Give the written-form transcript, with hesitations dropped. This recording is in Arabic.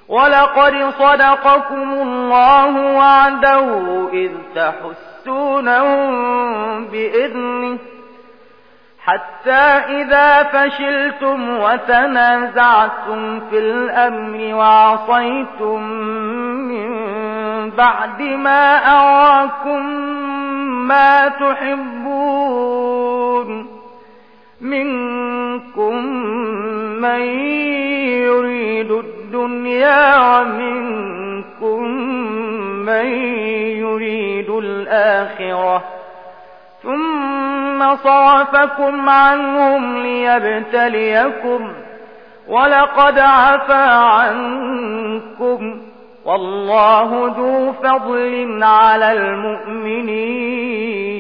ولقد صدقكم الله وعده إذ تحسونهم بإذنه حتى إذا فشلتم وتنازعتم في الأمر وعصيتم من بعد ما أراكم ما تحبون منكم من يريد الدنيا ومنكم من يريد الآخرة ثم صرفكم عنهم ليبتليكم ولقد عفا عنكم والله ذو فضل على المؤمنين